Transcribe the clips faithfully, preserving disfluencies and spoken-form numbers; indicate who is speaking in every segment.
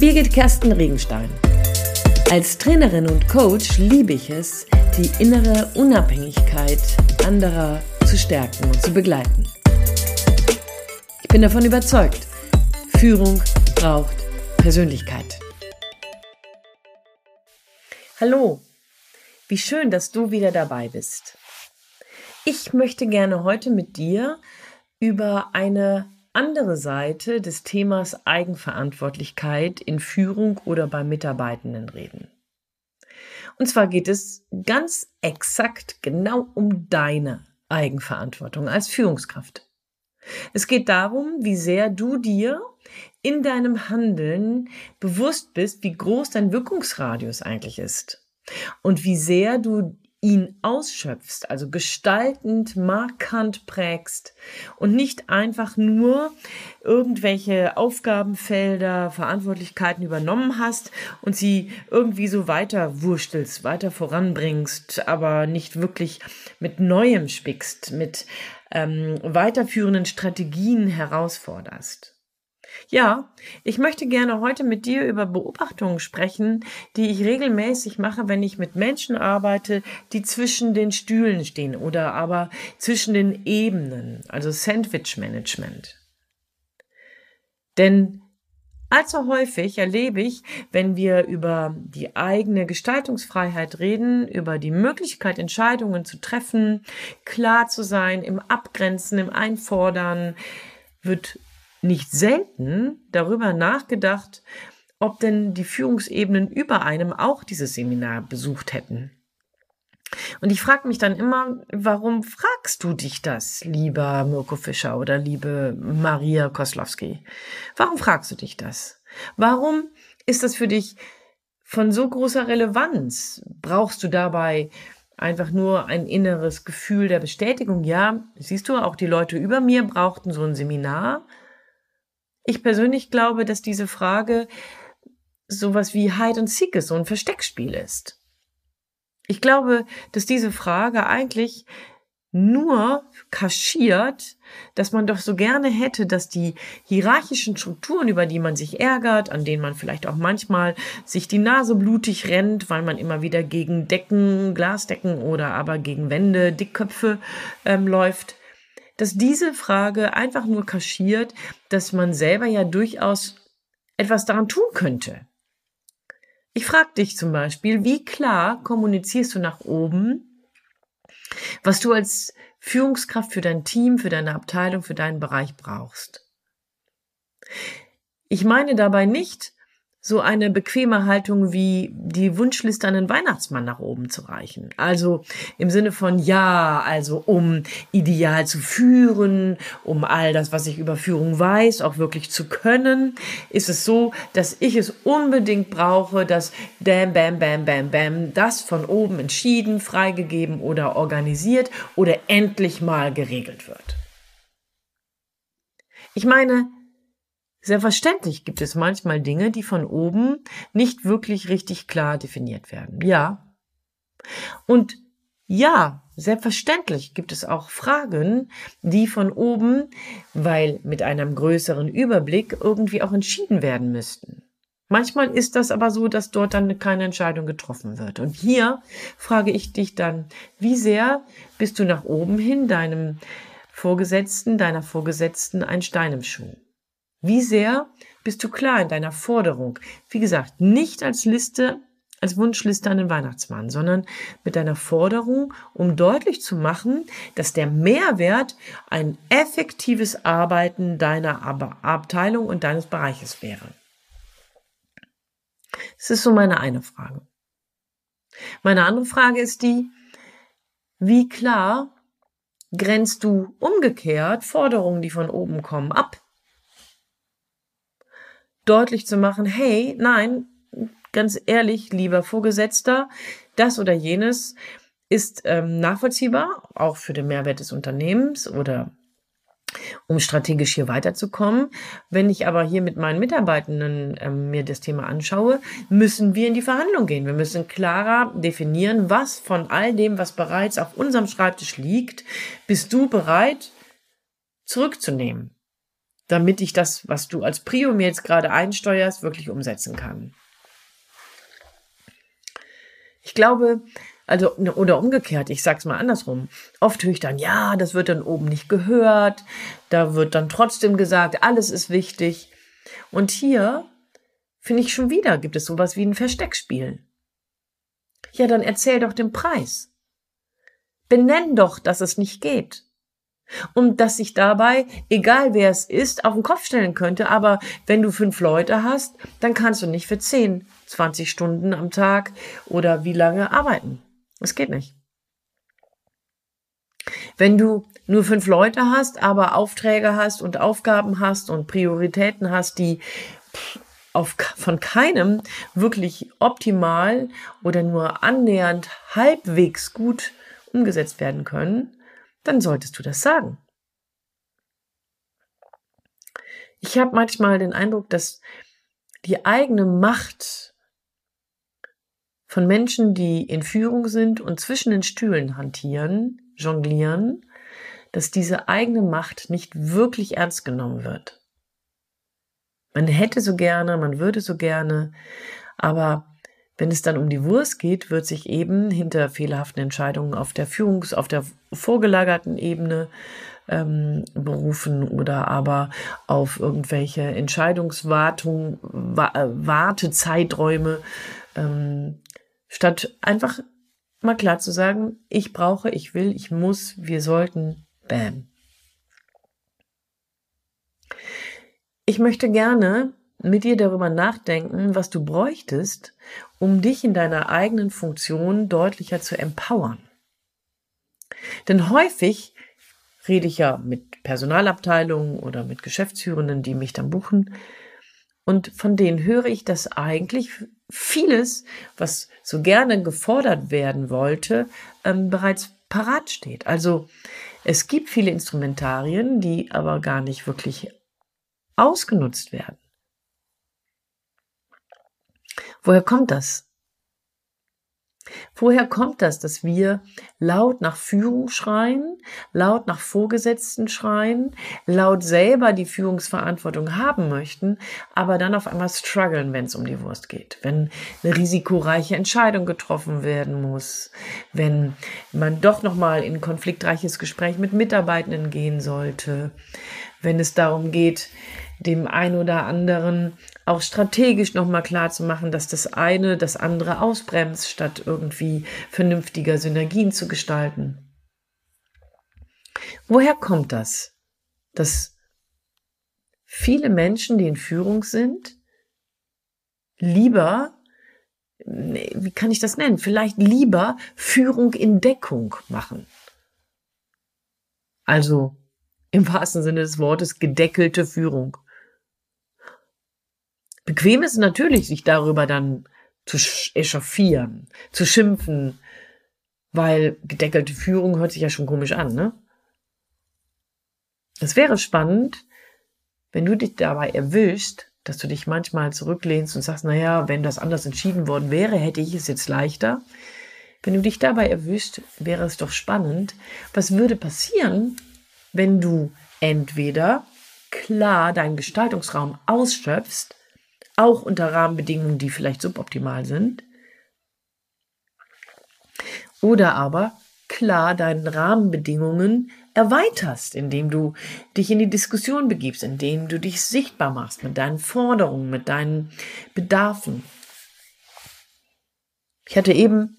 Speaker 1: Birgit Kersten Regenstein. Als Trainerin und Coach liebe ich es, die innere Unabhängigkeit anderer zu stärken und zu begleiten. Ich bin davon überzeugt, Führung braucht Persönlichkeit. Hallo, wie schön, dass du wieder dabei bist. Ich möchte gerne heute mit dir über eine andere Seite des Themas Eigenverantwortlichkeit in Führung oder bei Mitarbeitenden reden. Und zwar geht es ganz exakt genau um deine Eigenverantwortung als Führungskraft. Es geht darum, wie sehr du dir in deinem Handeln bewusst bist, wie groß dein Wirkungsradius eigentlich ist und wie sehr du ihn ausschöpfst, also gestaltend, markant prägst und nicht einfach nur irgendwelche Aufgabenfelder, Verantwortlichkeiten übernommen hast und sie irgendwie so weiter wurstelst, weiter voranbringst, aber nicht wirklich mit Neuem spickst, mit ähm, weiterführenden Strategien herausforderst. Ja, ich möchte gerne heute mit dir über Beobachtungen sprechen, die ich regelmäßig mache, wenn ich mit Menschen arbeite, die zwischen den Stühlen stehen oder aber zwischen den Ebenen, also Sandwich-Management. Denn allzu häufig erlebe ich, wenn wir über die eigene Gestaltungsfreiheit reden, über die Möglichkeit, Entscheidungen zu treffen, klar zu sein, im Abgrenzen, im Einfordern, wird nicht selten darüber nachgedacht, ob denn die Führungsebenen über einem auch dieses Seminar besucht hätten. Und ich frage mich dann immer, warum fragst du dich das, lieber Mirko Fischer oder liebe Maria Koslowski? Warum fragst du dich das? Warum ist das für dich von so großer Relevanz? Brauchst du dabei einfach nur ein inneres Gefühl der Bestätigung? Ja, siehst du, auch die Leute über mir brauchten so ein Seminar. Ich persönlich glaube, dass diese Frage sowas wie Hide and Seek ist, so ein Versteckspiel ist. Ich glaube, dass diese Frage eigentlich nur kaschiert, dass man doch so gerne hätte, dass die hierarchischen Strukturen, über die man sich ärgert, an denen man vielleicht auch manchmal sich die Nase blutig rennt, weil man immer wieder gegen Decken, Glasdecken oder aber gegen Wände, Dickköpfe ähm, läuft, dass diese Frage einfach nur kaschiert, dass man selber ja durchaus etwas daran tun könnte. Ich frage dich zum Beispiel, wie klar kommunizierst du nach oben, was du als Führungskraft für dein Team, für deine Abteilung, für deinen Bereich brauchst? Ich meine dabei nicht so eine bequeme Haltung wie die Wunschliste an den Weihnachtsmann nach oben zu reichen. Also im Sinne von, ja, also um ideal zu führen, um all das, was ich über Führung weiß, auch wirklich zu können, ist es so, dass ich es unbedingt brauche, dass bam, bam, bam, bam, bam, das von oben entschieden, freigegeben oder organisiert oder endlich mal geregelt wird. Ich meine, selbstverständlich gibt es manchmal Dinge, die von oben nicht wirklich richtig klar definiert werden. Ja. Und ja, selbstverständlich gibt es auch Fragen, die von oben, weil mit einem größeren Überblick irgendwie auch entschieden werden müssten. Manchmal ist das aber so, dass dort dann keine Entscheidung getroffen wird. Und hier frage ich dich dann, wie sehr bist du nach oben hin deinem Vorgesetzten, deiner Vorgesetzten ein Stein im Schuh? Wie sehr bist du klar in deiner Forderung? Wie gesagt, nicht als Liste, als Wunschliste an den Weihnachtsmann, sondern mit deiner Forderung, um deutlich zu machen, dass der Mehrwert ein effektives Arbeiten deiner Abteilung und deines Bereiches wäre. Das ist so meine eine Frage. Meine andere Frage ist die, wie klar grenzt du umgekehrt Forderungen, die von oben kommen, ab? Deutlich zu machen, hey, nein, ganz ehrlich, lieber Vorgesetzter, das oder jenes ist ähm, nachvollziehbar, auch für den Mehrwert des Unternehmens oder um strategisch hier weiterzukommen. Wenn ich aber hier mit meinen Mitarbeitenden ähm, mir das Thema anschaue, müssen wir in die Verhandlung gehen. Wir müssen klarer definieren, was von all dem, was bereits auf unserem Schreibtisch liegt, bist du bereit zurückzunehmen. damit ich das, was du als Prio mir jetzt gerade einsteuerst, wirklich umsetzen kann. Ich glaube, also, oder umgekehrt, ich sag's mal andersrum. Oft höre ich dann, ja, das wird dann oben nicht gehört, da wird dann trotzdem gesagt, alles ist wichtig. Und hier, finde ich schon wieder, gibt es sowas wie ein Versteckspiel. Ja, dann erzähl doch den Preis. Benenn doch, dass es nicht geht. Und dass sich dabei, egal wer es ist, auf den Kopf stellen könnte. Aber wenn du fünf Leute hast, dann kannst du nicht für zehn, zwanzig Stunden am Tag oder wie lange arbeiten. Das geht nicht. Wenn du nur fünf Leute hast, aber Aufträge hast und Aufgaben hast und Prioritäten hast, die auf, von keinem wirklich optimal oder nur annähernd halbwegs gut umgesetzt werden können, dann solltest du das sagen. Ich habe manchmal den Eindruck, dass die eigene Macht von Menschen, die in Führung sind und zwischen den Stühlen hantieren, jonglieren, dass diese eigene Macht nicht wirklich ernst genommen wird. Man hätte so gerne, man würde so gerne, aber wenn es dann um die Wurst geht, wird sich eben hinter fehlerhaften Entscheidungen auf der Führungs-, auf der vorgelagerten Ebene ähm, berufen oder aber auf irgendwelche Entscheidungswartung, wa- Wartezeiträume, ähm, statt einfach mal klar zu sagen, ich brauche, ich will, ich muss, wir sollten, bam. Ich möchte gerne mit dir darüber nachdenken, was du bräuchtest, um dich in deiner eigenen Funktion deutlicher zu empowern. Denn häufig rede ich ja mit Personalabteilungen oder mit Geschäftsführenden, die mich dann buchen. Und von denen höre ich, dass eigentlich vieles, was so gerne gefordert werden wollte, ähm, bereits parat steht. Also es gibt viele Instrumentarien, die aber gar nicht wirklich ausgenutzt werden. Woher kommt das? Woher kommt das, dass wir laut nach Führung schreien, laut nach Vorgesetzten schreien, laut selber die Führungsverantwortung haben möchten, aber dann auf einmal strugglen, wenn es um die Wurst geht, wenn eine risikoreiche Entscheidung getroffen werden muss, wenn man doch nochmal in ein konfliktreiches Gespräch mit Mitarbeitenden gehen sollte, wenn es darum geht, dem einen oder anderen auch strategisch nochmal klar zu machen, dass das eine das andere ausbremst, statt irgendwie vernünftiger Synergien zu gestalten. Woher kommt das, dass viele Menschen, die in Führung sind, lieber, wie kann ich das nennen, vielleicht lieber Führung in Deckung machen? Also im wahrsten Sinne des Wortes gedeckelte Führung. Bequem ist natürlich, sich darüber dann zu echauffieren, zu schimpfen, weil gedeckelte Führung hört sich ja schon komisch an, ne? Es wäre spannend, wenn du dich dabei erwischst, dass du dich manchmal zurücklehnst und sagst, naja, wenn das anders entschieden worden wäre, hätte ich es jetzt leichter. Wenn du dich dabei erwischst, wäre es doch spannend, was würde passieren, wenn du entweder klar deinen Gestaltungsraum ausschöpfst, auch unter Rahmenbedingungen, die vielleicht suboptimal sind, oder aber klar deinen Rahmenbedingungen erweiterst, indem du dich in die Diskussion begibst, indem du dich sichtbar machst mit deinen Forderungen, mit deinen Bedarfen. Ich hatte eben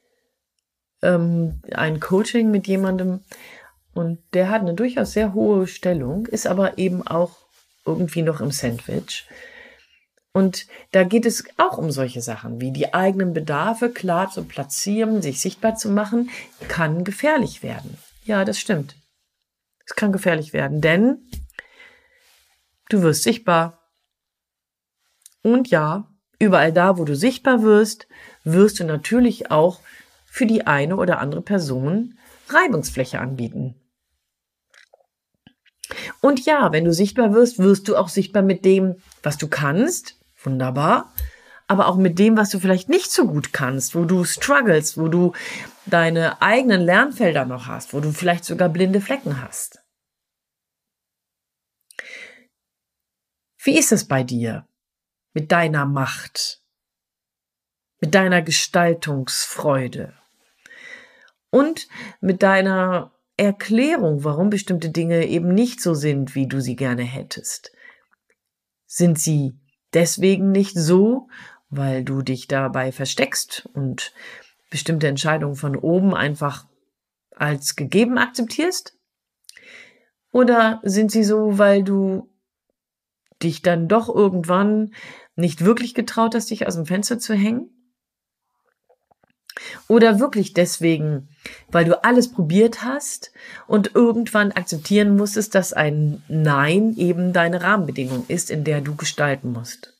Speaker 1: ähm, ein Coaching mit jemandem und der hat eine durchaus sehr hohe Stellung, ist aber eben auch irgendwie noch im Sandwich. Und da geht es auch um solche Sachen, wie die eigenen Bedarfe klar zu platzieren, sich sichtbar zu machen, kann gefährlich werden. Ja, das stimmt. Es kann gefährlich werden, denn du wirst sichtbar. Und ja, überall da, wo du sichtbar wirst, wirst du natürlich auch für die eine oder andere Person Reibungsfläche anbieten. Und ja, wenn du sichtbar wirst, wirst du auch sichtbar mit dem, was du kannst. Wunderbar. Aber auch mit dem, was du vielleicht nicht so gut kannst, wo du struggles, wo du deine eigenen Lernfelder noch hast, wo du vielleicht sogar blinde Flecken hast. Wie ist es bei dir mit deiner Macht, mit deiner Gestaltungsfreude und mit deiner Erklärung, warum bestimmte Dinge eben nicht so sind, wie du sie gerne hättest? Sind sie deswegen nicht so, weil du dich dabei versteckst und bestimmte Entscheidungen von oben einfach als gegeben akzeptierst? Oder sind sie so, weil du dich dann doch irgendwann nicht wirklich getraut hast, dich aus dem Fenster zu hängen? Oder wirklich deswegen, weil du alles probiert hast und irgendwann akzeptieren musstest, dass ein Nein eben deine Rahmenbedingung ist, in der du gestalten musst?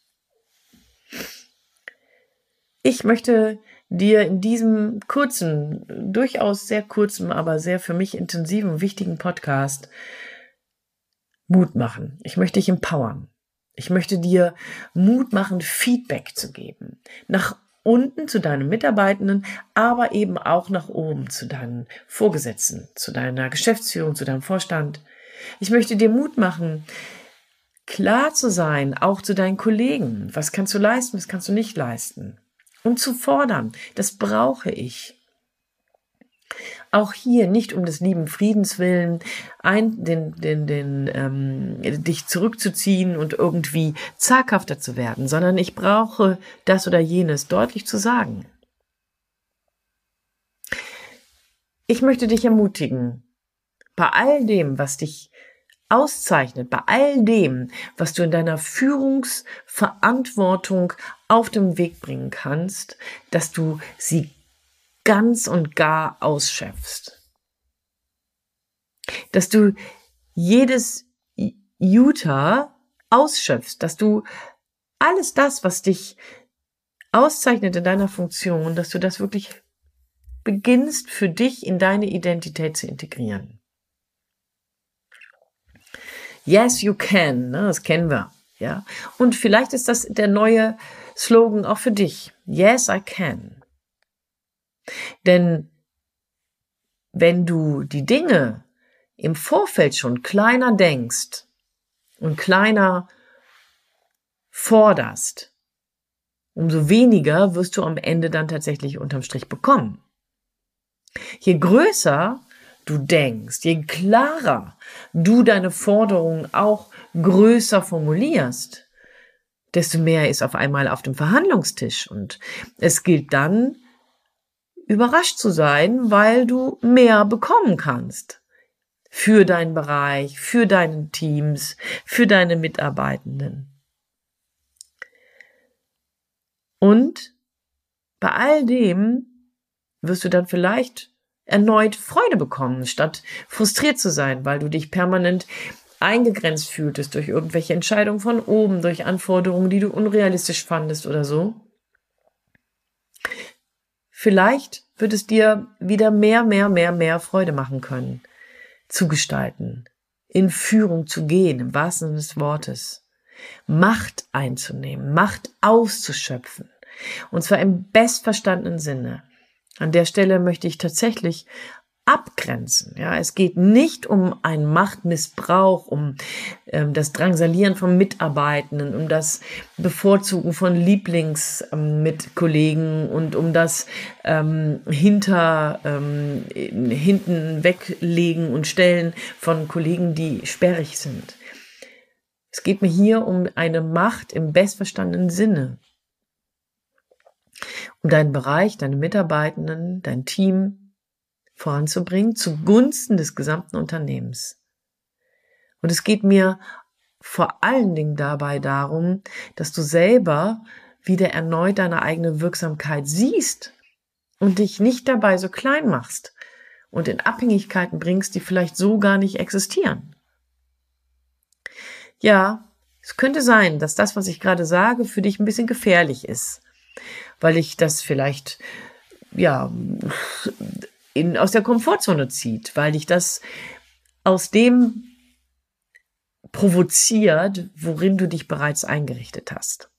Speaker 1: Ich möchte dir in diesem kurzen, durchaus sehr kurzen, aber sehr für mich intensiven und wichtigen Podcast Mut machen. Ich möchte dich empowern. Ich möchte dir Mut machen, Feedback zu geben. Nach unten zu deinen Mitarbeitenden, aber eben auch nach oben zu deinen Vorgesetzten, zu deiner Geschäftsführung, zu deinem Vorstand. Ich möchte dir Mut machen, klar zu sein, auch zu deinen Kollegen. Was kannst du leisten, was kannst du nicht leisten? Und zu fordern, das brauche ich. Auch hier nicht um des lieben Friedens willen, ein, den, den, den, ähm, dich zurückzuziehen und irgendwie zaghafter zu werden, sondern ich brauche das oder jenes deutlich zu sagen. Ich möchte dich ermutigen, bei all dem, was dich auszeichnet, bei all dem, was du in deiner Führungsverantwortung auf den Weg bringen kannst, dass du sie ganz und gar ausschöpfst. Dass du jedes Juta ausschöpfst, dass du alles das, was dich auszeichnet in deiner Funktion, dass du das wirklich beginnst für dich in deine Identität zu integrieren. Yes, you can, ne, das kennen wir, ja. Und vielleicht ist das der neue Slogan auch für dich. Yes, I can. Denn wenn du die Dinge im Vorfeld schon kleiner denkst und kleiner forderst, umso weniger wirst du am Ende dann tatsächlich unterm Strich bekommen. Je größer du denkst, je klarer du deine Forderungen auch größer formulierst, desto mehr ist auf einmal auf dem Verhandlungstisch. Und es gilt dann, überrascht zu sein, weil du mehr bekommen kannst. Für deinen Bereich, für deine Teams, für deine Mitarbeitenden. Und bei all dem wirst du dann vielleicht erneut Freude bekommen, statt frustriert zu sein, weil du dich permanent eingegrenzt fühltest durch irgendwelche Entscheidungen von oben, durch Anforderungen, die du unrealistisch fandest oder so. Vielleicht wird es dir wieder mehr, mehr, mehr, mehr Freude machen können, zu gestalten, in Führung zu gehen, im wahrsten Sinne des Wortes, Macht einzunehmen, Macht auszuschöpfen, und zwar im bestverstandenen Sinne. An der Stelle möchte ich tatsächlich abgrenzen. Ja, es geht nicht um einen Machtmissbrauch, um ähm, das Drangsalieren von Mitarbeitenden, um das Bevorzugen von Lieblingsmitkollegen ähm, und um das ähm, hinter ähm, hinten weglegen und stellen von Kollegen, die sperrig sind. Es geht mir hier um eine Macht im bestverstandenen Sinne. Um deinen Bereich, deine Mitarbeitenden, dein Team voranzubringen, zugunsten des gesamten Unternehmens. Und es geht mir vor allen Dingen dabei darum, dass du selber wieder erneut deine eigene Wirksamkeit siehst und dich nicht dabei so klein machst und in Abhängigkeiten bringst, die vielleicht so gar nicht existieren. Ja, es könnte sein, dass das, was ich gerade sage, für dich ein bisschen gefährlich ist, weil ich das vielleicht, ja, in, aus der Komfortzone zieht, weil dich das aus dem provoziert, worin du dich bereits eingerichtet hast.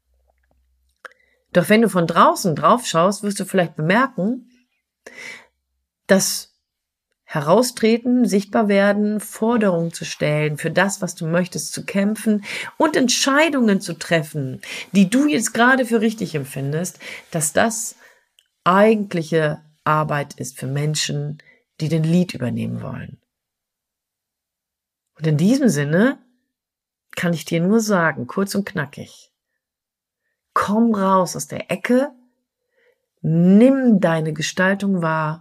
Speaker 1: Doch wenn du von draußen drauf schaust, wirst du vielleicht bemerken, dass heraustreten, sichtbar werden, Forderungen zu stellen, für das, was du möchtest, zu kämpfen und Entscheidungen zu treffen, die du jetzt gerade für richtig empfindest, dass das eigentliche Arbeit ist für Menschen, die den Lead übernehmen wollen. Und in diesem Sinne kann ich dir nur sagen, kurz und knackig, komm raus aus der Ecke, nimm deine Gestaltung wahr,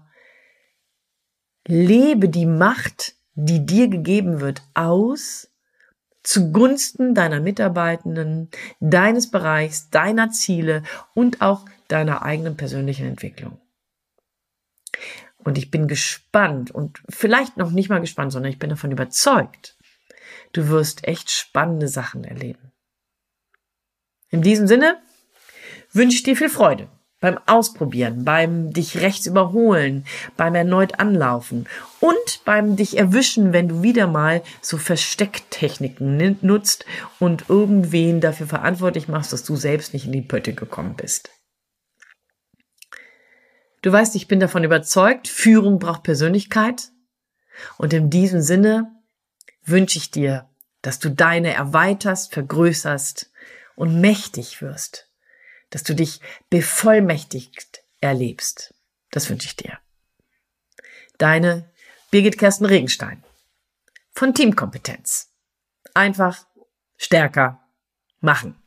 Speaker 1: lebe die Macht, die dir gegeben wird, aus, zugunsten deiner Mitarbeitenden, deines Bereichs, deiner Ziele und auch deiner eigenen persönlichen Entwicklung. Und ich bin gespannt und vielleicht noch nicht mal gespannt, sondern ich bin davon überzeugt, du wirst echt spannende Sachen erleben. In diesem Sinne wünsche ich dir viel Freude beim Ausprobieren, beim dich rechts überholen, beim erneut anlaufen und beim dich erwischen, wenn du wieder mal so Verstecktechniken nutzt und irgendwen dafür verantwortlich machst, dass du selbst nicht in die Pötte gekommen bist. Du weißt, ich bin davon überzeugt, Führung braucht Persönlichkeit und in diesem Sinne wünsche ich dir, dass du deine erweiterst, vergrößerst und mächtig wirst. Dass du dich bevollmächtigt erlebst. Das wünsche ich dir. Deine Birgit Kerstin Regenstein von Teamkompetenz. Einfach stärker machen.